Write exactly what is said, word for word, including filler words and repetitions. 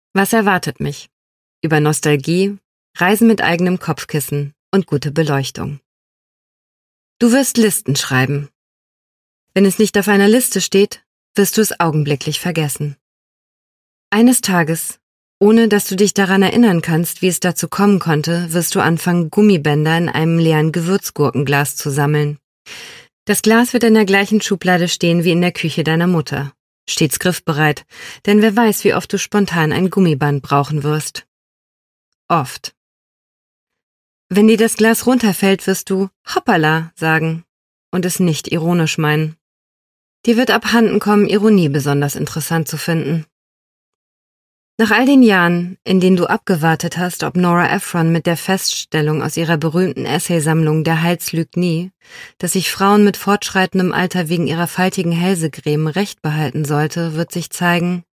Was erwartet mich? Über Nostalgie, Reisen mit eigenem Kopfkissen und gute Beleuchtung. Du wirst Listen schreiben. Wenn es nicht auf einer Liste steht, wirst du es augenblicklich vergessen. Eines Tages, ohne dass du dich daran erinnern kannst, wie es dazu kommen konnte, wirst du anfangen, Gummibänder in einem leeren Gewürzgurkenglas zu sammeln. Das Glas wird in der gleichen Schublade stehen wie in der Küche deiner Mutter. Stets griffbereit, denn wer weiß, wie oft du spontan ein Gummiband brauchen wirst. Oft. Wenn dir das Glas runterfällt, wirst du Hoppala sagen und es nicht ironisch meinen. Dir wird abhanden kommen, Ironie besonders interessant zu finden. Nach all den Jahren, in denen du abgewartet hast, ob Nora Ephron mit der Feststellung aus ihrer berühmten Essaysammlung Der Hals lügt nie, dass sich Frauen mit fortschreitendem Alter wegen ihrer faltigen Hälse grämen, recht behalten sollte, wird sich zeigen,